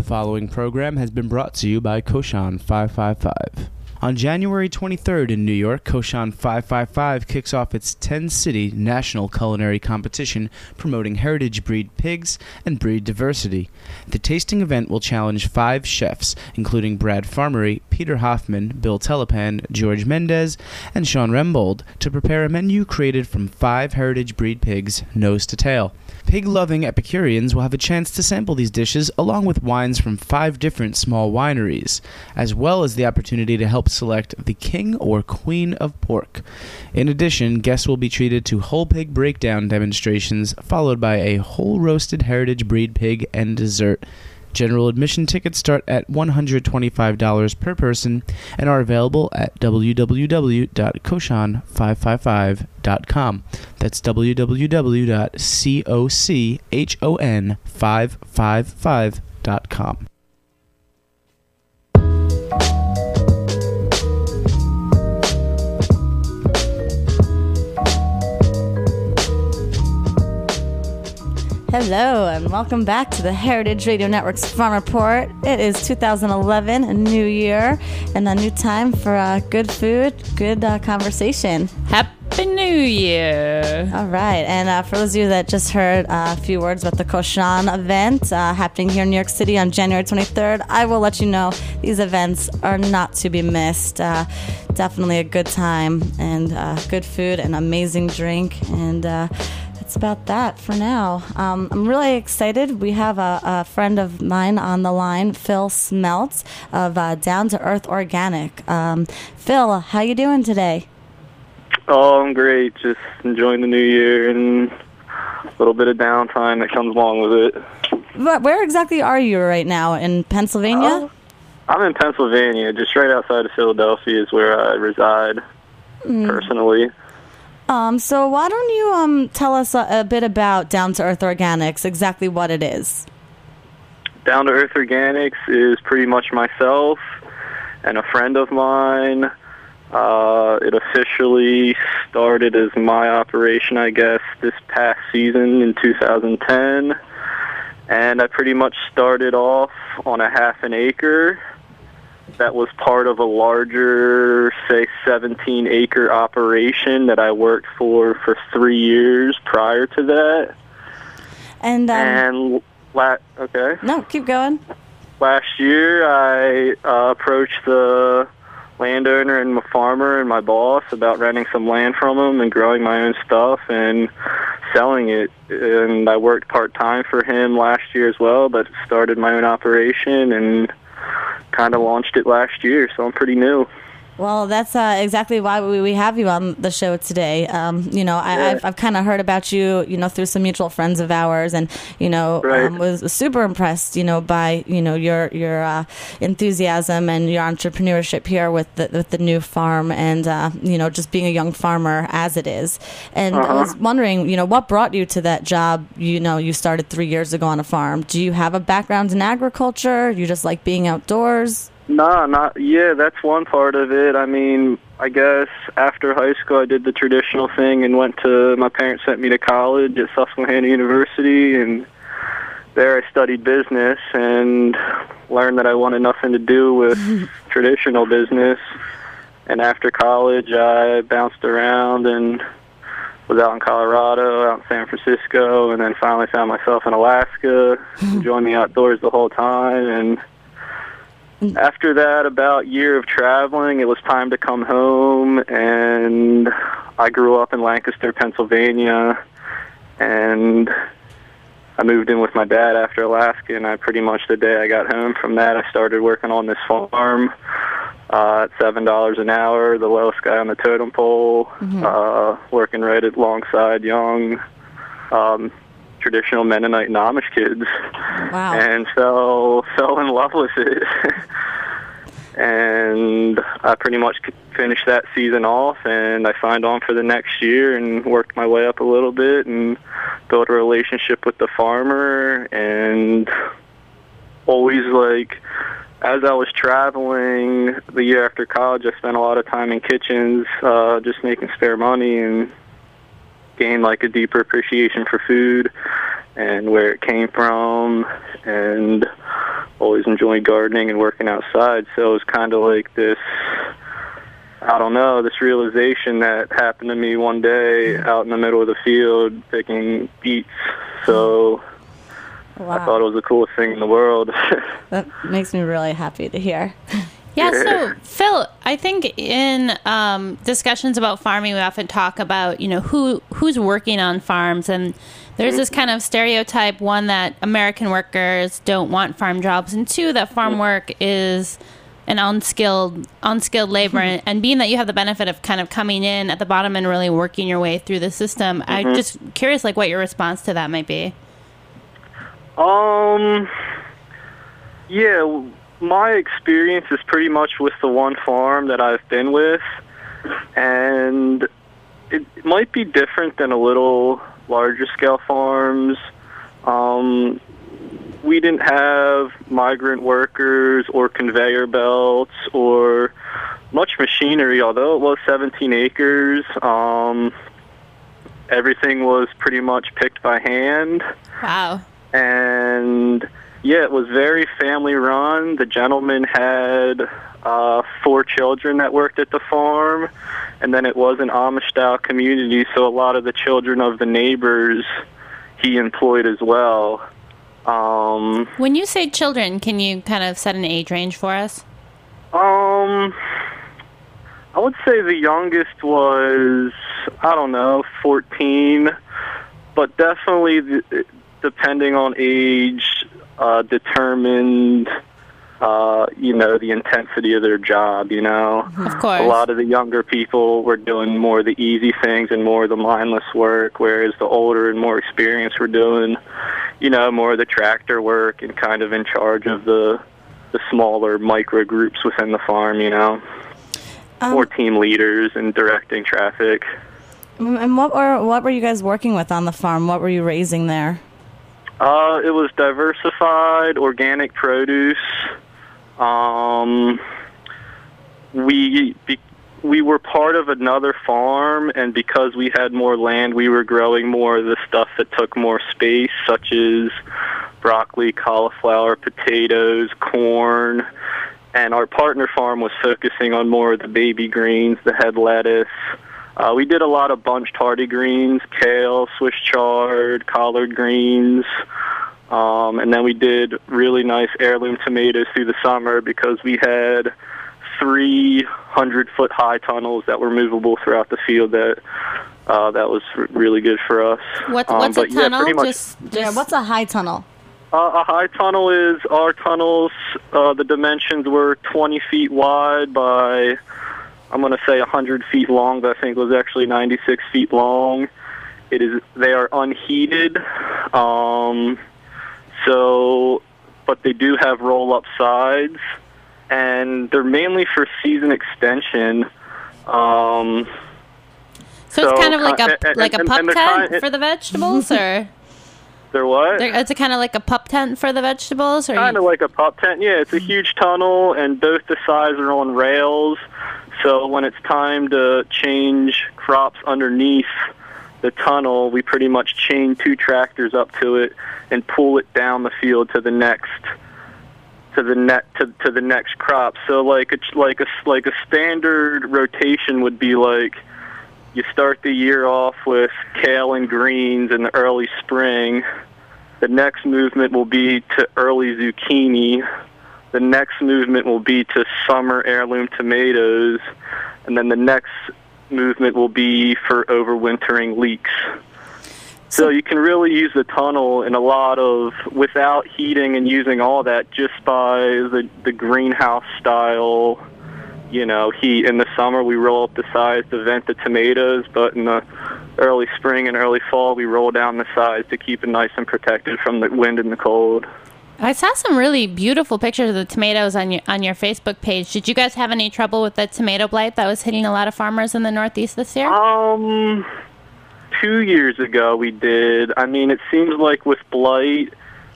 following program has been brought to you by Koshan 555. On January 23rd in New York, Koshan 555 kicks off its 10-city national culinary competition promoting heritage breed pigs and breed diversity. The tasting event will challenge 5 chefs, including Brad Farmery, Peter Hoffman, Bill Telepan, George Mendez, and Sean Rembold, to prepare a menu created from 5 heritage breed pigs, nose to tail. Pig-loving Epicureans will have a chance to sample these dishes along with wines from 5 different small wineries, as well as the opportunity to help select the king or queen of pork. In addition, guests will be treated to whole pig breakdown demonstrations, followed by a whole roasted heritage breed pig and dessert. General admission tickets start at $125 per person and are available at www.koshan555.com. That's www.kochon555.com. Hello, and welcome back to the Heritage Radio Network's Farm Report. It is 2011, a new year, and a new time for good food, good conversation. Happy New Year! All right, and for those of you that just heard a few words about the Koshan event happening here in New York City on January 23rd, I will let you know these events are not to be missed. Definitely a good time, and good food, and amazing drink, and that's about that for now. I'm really excited. We have a friend of mine on the line, Phil Smeltz of Down to Earth Organic. Phil, how you doing today? Oh, I'm great. Just enjoying the new year and a little bit of downtime that comes along with it. But where exactly are you right now? In Pennsylvania? I'm in Pennsylvania, just right outside of Philadelphia is where I reside personally. So why don't you tell us a bit about Down to Earth Organics, exactly what it is? Down to Earth Organics is pretty much myself and a friend of mine. It officially started as my operation, I guess, this past season in 2010. And I pretty much started off on a half an acre that was part of a larger, say, 17-acre operation that I worked for 3 years prior to that. Okay. No, keep going. Last year, I approached the landowner and my farmer and my boss about renting some land from him and growing my own stuff and selling it. And I worked part-time for him last year as well, but started my own operation and kind of launched it last year, so I'm pretty new. Well, that's exactly why we have you on the show today. I've kind of heard about you, through some mutual friends of ours, and right. Was super impressed, by your enthusiasm and your entrepreneurship here with the new farm, and just being a young farmer as it is. And I was wondering, what brought you to that job? You started 3 years ago on a farm. Do you have a background in agriculture? You just like being outdoors? Yeah, that's one part of it. I mean, I guess after high school I did the traditional thing and my parents sent me to college at Susquehanna University, and there I studied business and learned that I wanted nothing to do with traditional business. And after college I bounced around and was out in Colorado, out in San Francisco, and then finally found myself in Alaska, enjoying the outdoors the whole time. And after that, about a year of traveling, it was time to come home, and I grew up in Lancaster, Pennsylvania, and I moved in with my dad after Alaska, and pretty much the day I got home from that, I started working on this farm at $7 an hour, the lowest guy on the totem pole, working right alongside young traditional Mennonite and Amish kids. Wow. And so fell in love with it. And I pretty much finished that season off, and I signed on for the next year and worked my way up a little bit and built a relationship with the farmer. And always, as I was traveling the year after college, I spent a lot of time in kitchens, just making spare money, and gained a deeper appreciation for food and where it came from and always enjoyed gardening and working outside. So it was kind of like this, I don't know, this realization that happened to me one day out in the middle of the field picking beets. So Wow. I thought it was the coolest thing in the world. That makes me really happy to hear. Yeah, so Phil, I think in discussions about farming, we often talk about, who's working on farms, and there's this kind of stereotype, one, that American workers don't want farm jobs, and two, that farm work is an unskilled labor, and being that you have the benefit of kind of coming in at the bottom and really working your way through the system, I'm just curious, what your response to that might be. Yeah, my experience is pretty much with the one farm that I've been with, and it might be different than a little larger scale farms. We didn't have migrant workers or conveyor belts or much machinery, although it was 17 acres. Everything was pretty much picked by hand. Wow. And yeah, it was very family run. The gentleman had 4 children that worked at the farm, and then it was an Amish style community, so a lot of the children of the neighbors he employed as well. When you say children, can you kind of set an age range for us? I would say the youngest was, 14, but definitely depending on age, determined, the intensity of their job, Of course. A lot of the younger people were doing more of the easy things and more of the mindless work, whereas the older and more experienced were doing, more of the tractor work and kind of in charge of the smaller micro groups within the farm, more team leaders and directing traffic. And what were you guys working with on the farm? What were you raising there? It was diversified organic produce. We were part of another farm, and because we had more land, we were growing more of the stuff that took more space, such as broccoli, cauliflower, potatoes, corn. And our partner farm was focusing on more of the baby greens, the head lettuce. We did a lot of bunched hardy greens, kale, Swiss chard, collard greens, and then we did really nice heirloom tomatoes through the summer because we had 300-foot high tunnels that were movable throughout the field. That was really good for us. What's a tunnel? Yeah, What's a high tunnel? A high tunnel is our tunnels. The dimensions were 20 feet wide by, I'm going to say 100 feet long, but I think it was actually 96 feet long. They are unheated, but they do have roll-up sides, and they're mainly for season extension. So it's kind of like a pup tent for the vegetables, or? They're what? It's kind of like a pup tent for the vegetables? Kind of like a pup tent, yeah. It's a huge tunnel, and both the sides are on rails. So when it's time to change crops underneath the tunnel, we pretty much chain 2 tractors up to it and pull it down the field to the next crop. So like a standard rotation would be like you start the year off with kale and greens in the early spring. The next movement will be to early zucchini. The next movement will be to summer heirloom tomatoes. And then the next movement will be for overwintering leeks. So you can really use the tunnel in a lot of, without heating and using all that, just by the greenhouse style, heat. In the summer, we roll up the sides to vent the tomatoes, but in the early spring and early fall, we roll down the sides to keep it nice and protected from the wind and the cold. I saw some really beautiful pictures of the tomatoes on your Facebook page. Did you guys have any trouble with the tomato blight that was hitting a lot of farmers in the Northeast this year? 2 years ago we did. I mean, it seems like with blight,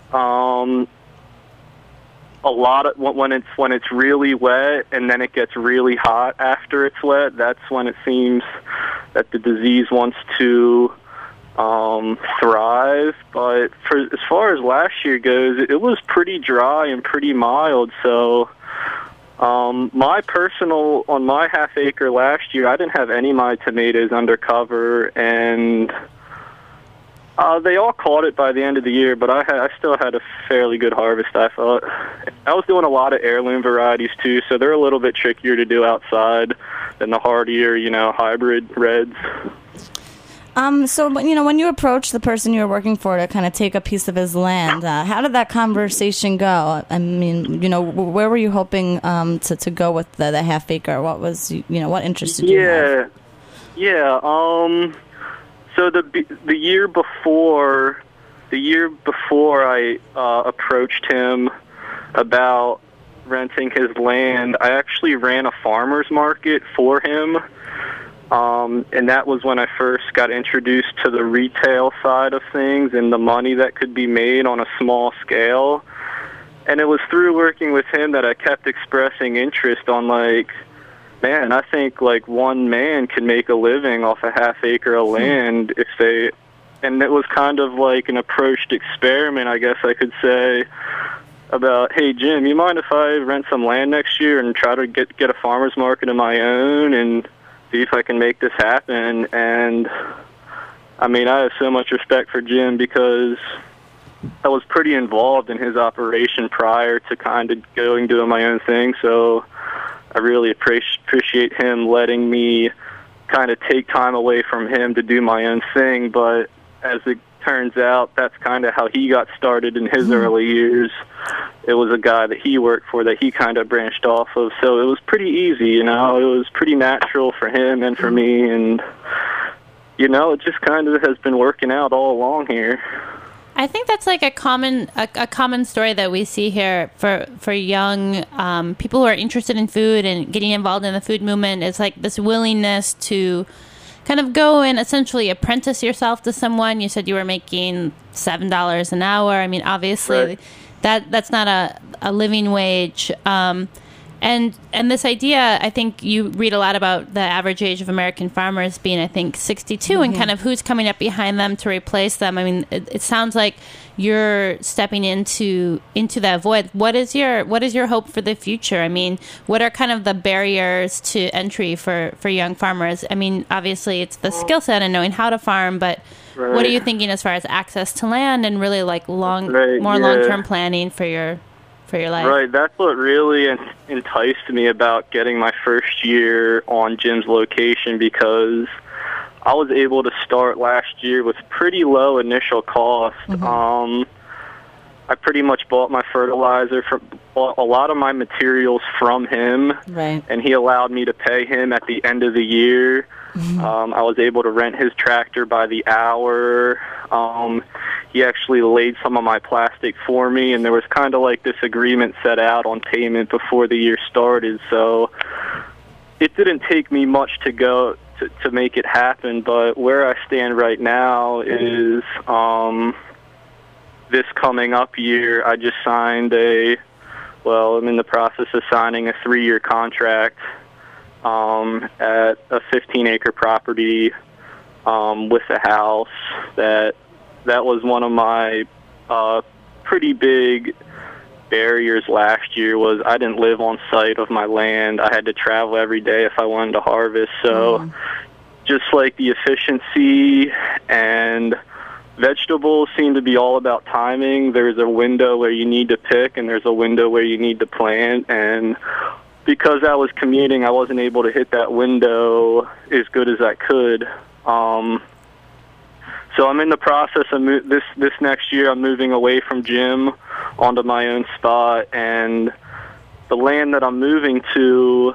a lot of when it's really wet and then it gets really hot after it's wet, that's when it seems that the disease wants to thrive. But as far as last year goes, it was pretty dry and pretty mild. So on my half acre last year, I didn't have any of my tomatoes under cover, and they all caught it by the end of the year, but I still had a fairly good harvest, I thought. I was doing a lot of heirloom varieties, too, so they're a little bit trickier to do outside than the hardier, hybrid reds. So, when you approached the person you were working for to kind of take a piece of his land, how did that conversation go? I mean, where were you hoping to go with the half acre? What was, what interested you? Yeah. So the year before I approached him about renting his land, I actually ran a farmer's market for him. And that was when I first got introduced to the retail side of things and the money that could be made on a small scale. And it was through working with him that I kept expressing interest on, man, I think one man can make a living off a half acre of land and it was kind of like an approached experiment, I guess I could say, about, hey, Jim, you mind if I rent some land next year and try to get a farmer's market of my own and see if I can make this happen? And I mean, I have so much respect for Jim because I was pretty involved in his operation prior to kind of doing my own thing. So I really appreciate him letting me kind of take time away from him to do my own thing. But as it turns out, that's kind of how he got started in his early years. It was a guy that he worked for that he kind of branched off of. So it was pretty easy, It was pretty natural for him and for me. And, it just kind of has been working out all along here. I think that's like a common story that we see here for young people who are interested in food and getting involved in the food movement. It's like this willingness to kind of go and essentially apprentice yourself to someone. You said you were making $7 an hour. I mean, obviously, right. that's not a living wage. And this idea, I think you read a lot about the average age of American farmers being, I think, 62, and kind of who's coming up behind them to replace them. I mean, it sounds like you're stepping into that void. What is your hope for the future? I mean, what are kind of the barriers to entry for young farmers? I mean, obviously, it's the skill set and knowing how to farm, but what are you thinking as far as access to land and really long-term planning for your life? Right, that's what really enticed me about getting my first year on Jim's location, because I was able to start last year with pretty low initial cost. I pretty much bought my fertilizer, bought a lot of my materials from him, right. And he allowed me to pay him at the end of the year. I was able to rent his tractor by the hour. He actually laid some of my plastic for me, and there was kind of like this agreement set out on payment before the year started. So it didn't take me much to make it happen. But where I stand right now is this coming up year, I just signed I'm in the process of signing a 3-year contract at a 15-acre property with a house. That was one of my pretty big barriers last year. Was I didn't live on site of my land. I had to travel every day if I wanted to harvest. So just like the efficiency, and vegetables seem to be all about timing. There's a window where you need to pick, and there's a window where you need to plant. And because I was commuting, I wasn't able to hit that window as good as I could. So I'm in the process of this next year. I'm moving away from Jim onto my own spot, and the land that I'm moving to,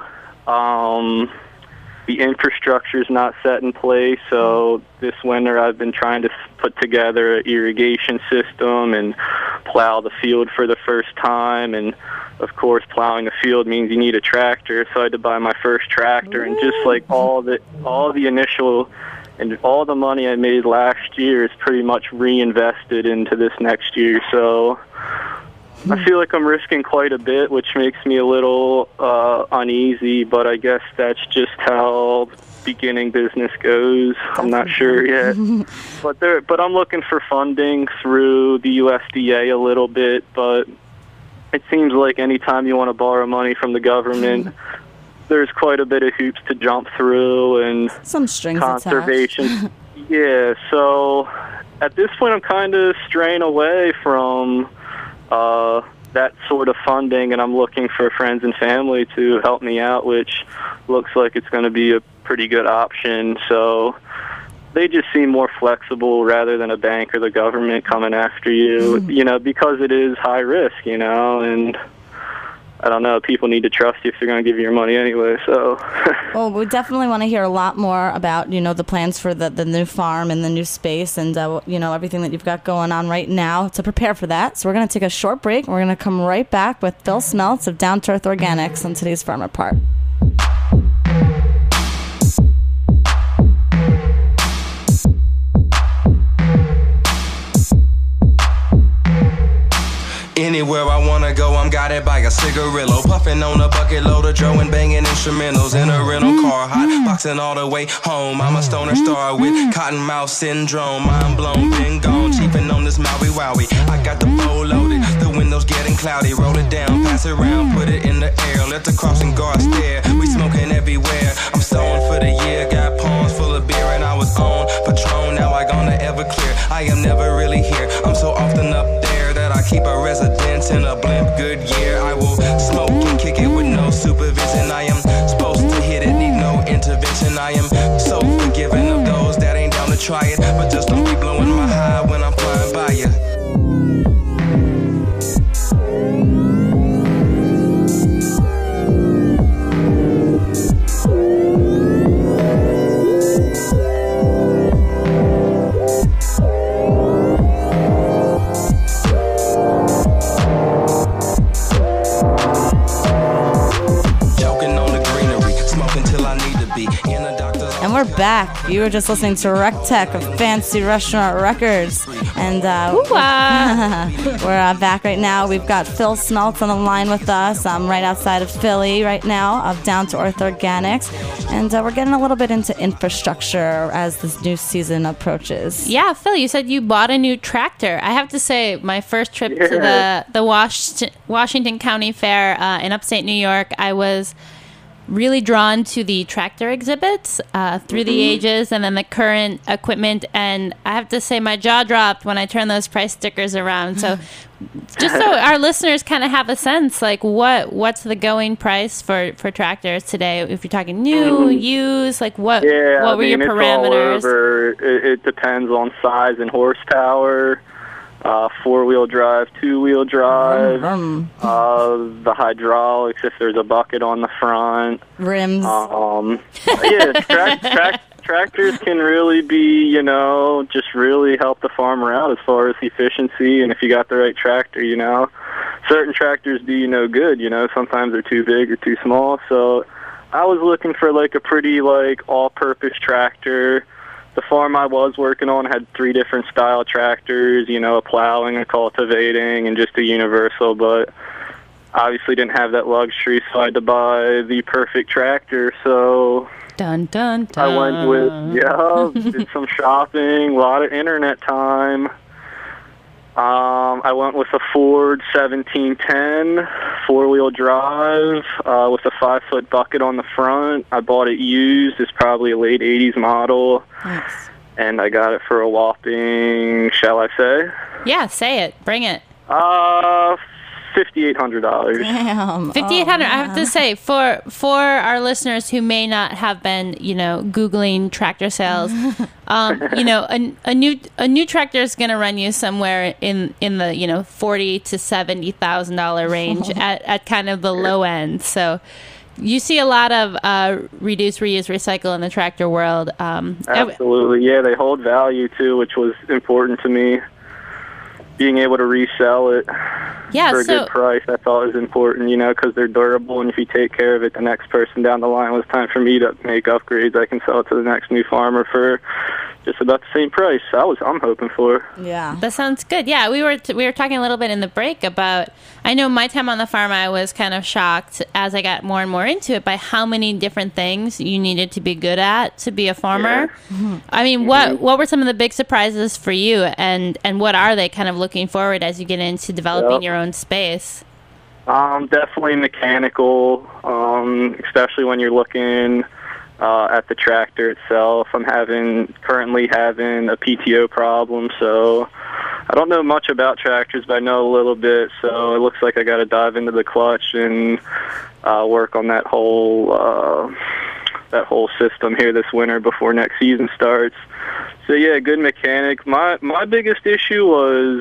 the infrastructure is not set in place. So this winter I've been trying to put together an irrigation system and plow the field for the first time. And of course, plowing the field means you need a tractor. So I had to buy my first tractor, and just like all the initial and all the money I made last year is pretty much reinvested into this next year. So I feel like I'm risking quite a bit, which makes me a little uneasy, but I guess that's just how beginning business goes. I'm not sure yet. But I'm looking for funding through the USDA a little bit, but it seems like anytime you want to borrow money from the government, there's quite a bit of hoops to jump through and some strings conservation. attached. Yeah, so at this point I'm kind of straying away from that sort of funding, and I'm looking for friends and family to help me out, which looks like it's going to be a pretty good option. So they just seem more flexible rather than a bank or the government coming after you, because it is high risk, and I don't know, people need to trust you if they're going to give you your money anyway, so. Well, we definitely want to hear a lot more about, the plans for the new farm and the new space and, everything that you've got going on right now to prepare for that. So we're going to take a short break, and we're going to come right back with Phil Smeltz of Down to Earth Organics on today's Farm Report. Anywhere I wanna go, I'm guided by a cigarillo. Puffing on a bucket load of Joe and banging instrumentals in a rental car. Hot boxing all the way home. I'm a stoner star with cotton mouth syndrome. Mind blown, been gone, cheaping on this Maui Wowie. I got the bowl loaded, the windows getting cloudy. Roll it down, pass it around, put it in the air. Let the crossing guard stare. We smoking everywhere. I'm stoned for the year, got palms full of beer, and I was on Patron. Now I gonna Everclear. I am never really here. I'm so often up there that I keep a residence in a blimp Goodyear. I will smoke and kick it with no supervision. I am supposed to hit it, need no intervention. I am so forgiving of those that ain't down to try it, but just don't be blowing my high when I'm flying by you. We're back. You were just listening to Rec Tech of Fancy Restaurant Records. And we're back right now. We've got Phil Smeltz on the line with us. I'm right outside of Philly right now of Down to Earth Organics. And we're getting a little bit into infrastructure as this new season approaches. Yeah, Phil, you said you bought a new tractor. I have to say, my first trip to the Washington County Fair in upstate New York, I was really drawn to the tractor exhibits through the ages and then the current equipment, and I have to say my jaw dropped when I turned those price stickers around. So just so our listeners kind of have a sense, like what's the going price for tractors today, if you're talking new, used, like what were your parameters? It's all over. It depends on size and horsepower. 4-wheel drive, 2-wheel drive, the hydraulics if there's a bucket on the front. Rims. Tractors can really be, just really help the farmer out as far as efficiency, and if you got the right tractor, certain tractors do good, sometimes they're too big or too small, so I was looking for a pretty all-purpose tractor. The farm I was working on had 3 different style tractors, a plowing, a cultivating, and just a universal, but obviously didn't have that luxury, so I had to buy the perfect tractor, so dun, dun, dun. I went with, did some shopping, a lot of internet time. I went with a Ford 1710 4-wheel drive with a 5-foot bucket on the front. I bought it used. It's probably a late 80s model. Nice. And I got it for a whopping, shall I say? Yeah, say it. Bring it. $5,800. Damn. $5,800. I have to say, for our listeners who may not have been, Googling tractor sales, a new tractor is going to run you somewhere in the $40,000 to $70,000 range at kind of the low end. So you see a lot of reduce, reuse, recycle in the tractor world. Absolutely, yeah. They hold value too, which was important to me. Being able to resell it for a good price, that's always important, because they're durable, and if you take care of it, the next person down the line, when it's time for me to make upgrades, I can sell it to the next new farmer for just about the same price I'm hoping for. Yeah. That sounds good. Yeah, we were talking a little bit in the break about, I know my time on the farm, I was kind of shocked as I got more and more into it by how many different things you needed to be good at to be a farmer. Yeah. I mean, what were some of the big surprises for you, and what are they kind of looking forward as you get into developing your own space? Definitely mechanical, especially when you're looking at the tractor itself. I'm currently having a PTO problem, so I don't know much about tractors, but I know a little bit, so it looks like I got to dive into the clutch and work on that whole system here this winter before next season starts. So yeah, good mechanic. My biggest issue was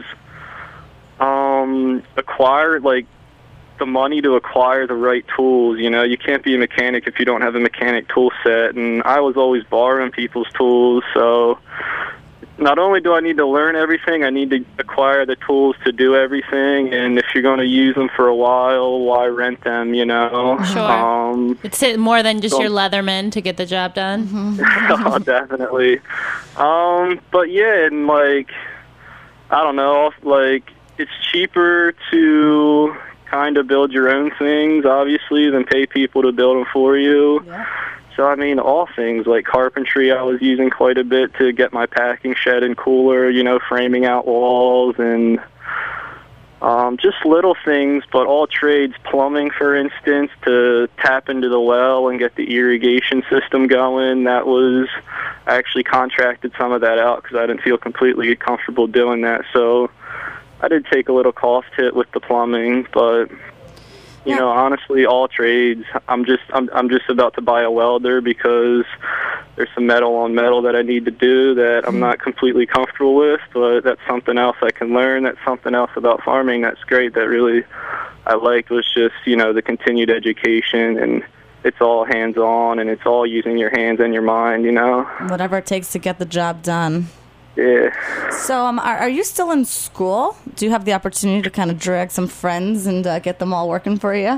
the money to acquire the right tools. You know, you can't be a mechanic if you don't have a mechanic tool set, and I was always borrowing people's tools, so not only do I need to learn everything, I need to acquire the tools to do everything, and if you're going to use them for a while, why rent them, you know? Sure. It's more than just your Leatherman to get the job done. Oh, definitely. But yeah, and I don't know, it's cheaper to kind of build your own things, obviously, than pay people to build them for you. Yeah. So, I mean, all things like carpentry I was using quite a bit to get my packing shed and cooler, you know, framing out walls and just little things, but all trades. Plumbing, for instance, to tap into the well and get the irrigation system going. I actually contracted some of that out because I didn't feel completely comfortable doing that. So I did take a little cost hit with the plumbing, but you know, honestly, all trades. I'm just about to buy a welder because there's some metal on metal that I need to do that I'm not completely comfortable with, but that's something else I can learn. That's something else about farming that's great that really I liked was just, you know, the continued education, and it's all hands-on and it's all using your hands and your mind, you know. Whatever it takes to get the job done. Yeah. So, are you still in school? Do you have the opportunity to kind of drag some friends and get them all working for you?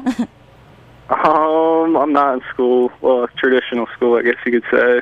I'm not in school. Well, traditional school, I guess you could say.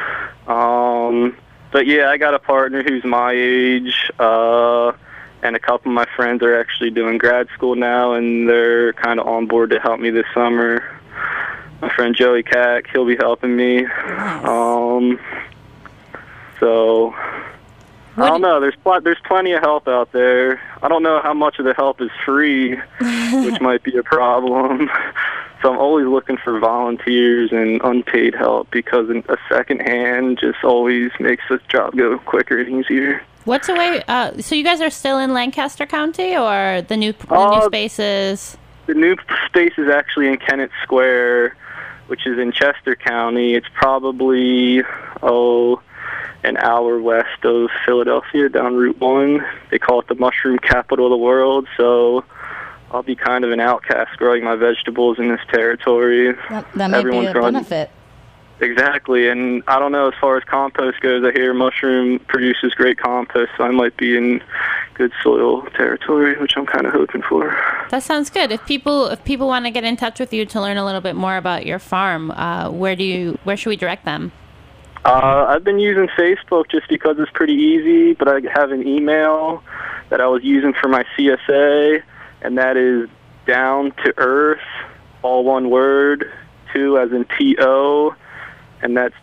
But yeah, I got a partner who's my age, and a couple of my friends are actually doing grad school now, and they're kind of on board to help me this summer. My friend Joey Cack, he'll be helping me. Nice. So I don't know. There's plenty of help out there. I don't know how much of the help is free, which might be a problem. So I'm always looking for volunteers and unpaid help because a second hand just always makes the job go quicker and easier. What's the way? So you guys are still in Lancaster County, or the new spaces? The new space is actually in Kennett Square, which is in Chester County. It's probably an hour west of Philadelphia, down Route 1. They call it the mushroom capital of the world, so I'll be kind of an outcast growing my vegetables in this territory. That may be a benefit. Exactly, and I don't know, as far as compost goes, I hear mushroom produces great compost, so I might be in good soil territory, which I'm kind of hoping for. That sounds good. If people want to get in touch with you to learn a little bit more about your farm, where should we direct them? I've been using Facebook just because it's pretty easy, but I have an email that I was using for my CSA, and that is down to earth, all one word, 2 as in TO, and that's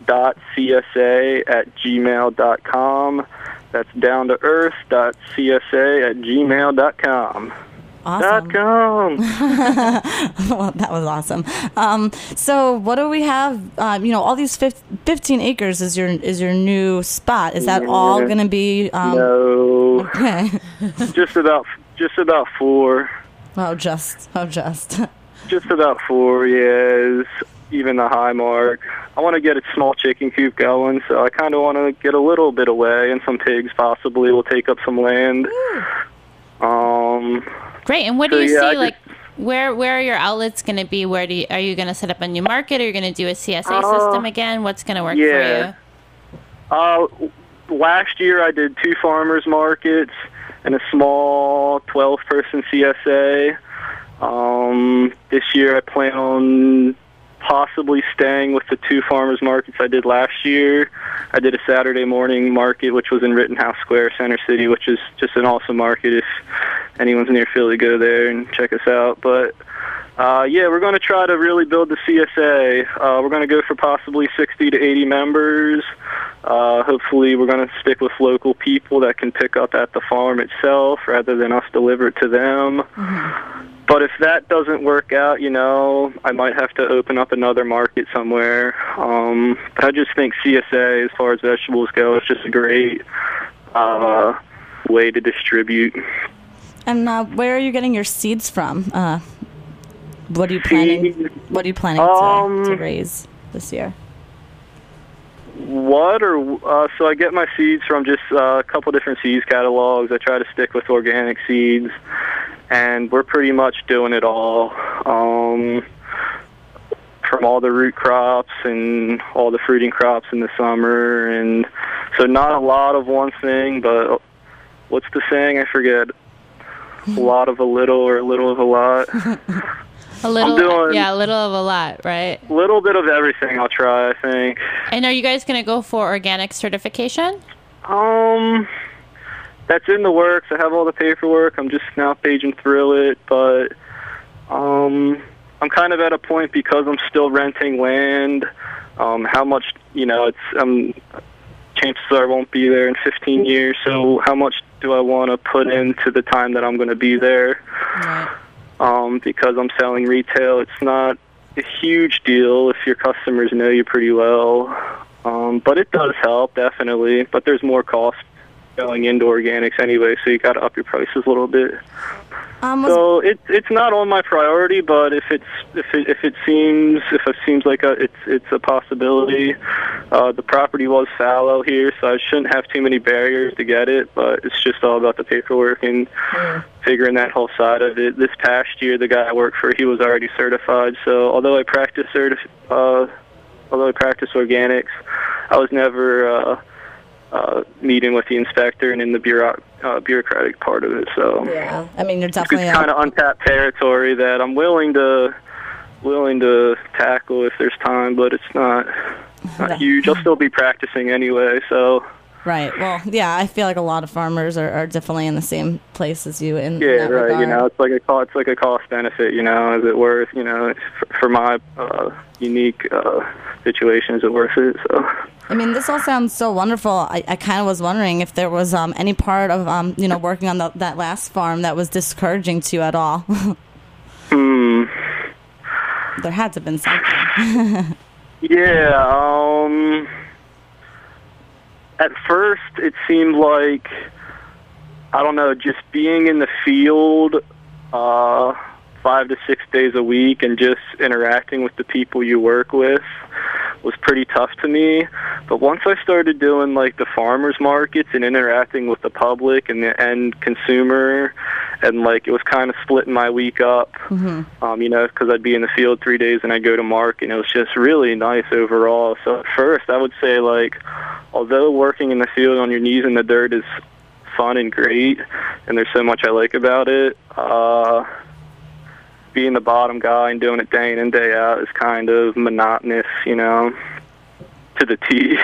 .csa@gmail.com. That's down to earth.csa@gmail.com. Awesome. Well, that was awesome. So what do we have? All these 15 acres is your new spot. Is that all going to be? No. Okay. just about 4. Just Just about 4. Yeah, is even the high mark. I want to get a small chicken coop going, so I kind of want to get a little bit away, and some pigs possibly will take up some land. Great. And what do you see? Where are your outlets going to be? Are you going to set up a new market? Are you going to do a CSA system again? What's going to work for you? Last year I did 2 farmers markets and a small 12-person CSA. This year I plan on possibly staying with the 2 farmers markets I did last year. I did a Saturday morning market, which was in Rittenhouse Square, Center City, which is just an awesome market. If anyone's near Philly, go there and check us out. But yeah, we're going to try to really build the CSA. We're going to go for possibly 60 to 80 members. Hopefully we're going to stick with local people that can pick up at the farm itself rather than us deliver it to them. Mm-hmm. But if that doesn't work out, you know, I might have to open up another market somewhere. But I just think CSA, as far as vegetables go, is just a great way to distribute. And where are you getting your seeds from? What are you planning? What are you planning to raise this year? So I get my seeds from just a couple different seeds catalogs. I try to stick with organic seeds, and we're pretty much doing it all. From all the root crops and all the fruiting crops in the summer, and so not a lot of one thing, but what's the saying? I forget. A lot of a little, or a little of a lot. A little, a little of a lot, right? A little bit of everything I'll try, I think. And are you guys going to go for organic certification? That's in the works. I have all the paperwork. I'm just now paging through it, but I'm kind of at a point because I'm still renting land. How much, you know, chances are I won't be there in 15 years, so how much do I want to put into the time that I'm going to be there? Right. Because I'm selling retail, it's not a huge deal if your customers know you pretty well. But it does help, definitely. But there's more cost going into organics anyway, so you got to up your prices a little bit. So it's not on my priority, but if it seems like it's a possibility. The property was fallow here, so I shouldn't have too many barriers to get it. But it's just all about the paperwork and figuring that whole side of it. This past year, the guy I worked for, he was already certified. So although I practice organics, I was never meeting with the inspector and in the bureaucratic part of it. So yeah, I mean, you're definitely it's kind of untapped territory that I'm willing to tackle if there's time, but it's not huge. I'll still be practicing anyway. So right. Well, yeah, I feel like a lot of farmers are definitely in the same place as you in that right. Regard. You know, it's like a cost benefit. You know, is it worth? You know, for my unique situation, is it worth it? So. I mean, this all sounds so wonderful. I kind of was wondering if there was any part of working on that last farm that was discouraging to you at all. There had to have been something. Yeah. At first, it seemed like, I don't know, just being in the field 5 to 6 days a week and just interacting with the people you work with was pretty tough to me. But once I started doing like the farmers markets and interacting with the public and the end consumer, and like it was kind of splitting my week up, you know, because I'd be in the field 3 days and I'd go to market, and it was just really nice overall. So at first I would say, like, although working in the field on your knees in the dirt is fun and great, and there's so much I like about it, being the bottom guy and doing it day in and day out is kind of monotonous, you know, to the T.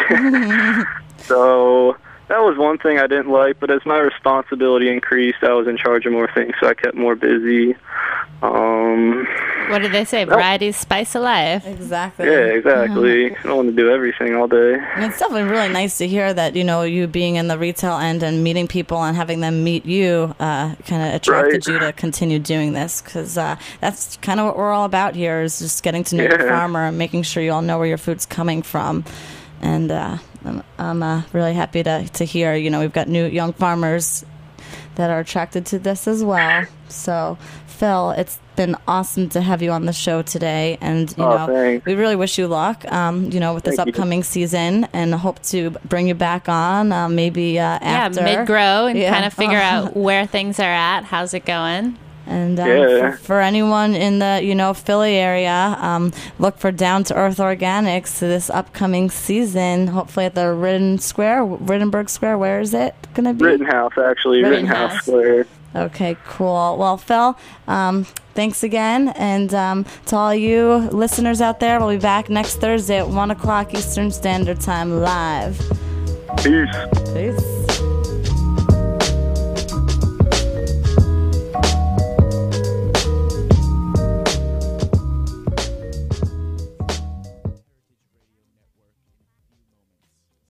So that was one thing I didn't like, but as my responsibility increased, I was in charge of more things, so I kept more busy. What did they say? Variety's spice of life. Exactly. Yeah, exactly. I don't want to do everything all day. And it's definitely really nice to hear that, you know, you being in the retail end and meeting people and having them meet you kind of attracted you to continue doing this, because that's kind of what we're all about here, is just getting to know your farmer and making sure you all know where your food's coming from. And I'm really happy to hear, you know, we've got new young farmers that are attracted to this as well. So, Phil, it's been awesome to have you on the show today, and you know, thanks. we really wish you luck, you know, with this upcoming season, and hope to bring you back on maybe after mid-grow and kind of figure out where things are at. How's it going? And Yeah. for anyone in the Philly area, look for Down to Earth Organics this upcoming season. Hopefully at the Rittenberg Square. Where is it gonna be? Rittenhouse, actually. Rittenhouse Square. Okay, cool. Well, Phil, thanks again. And to all you listeners out there, we'll be back next Thursday at 1 o'clock Eastern Standard Time live. Peace. Peace.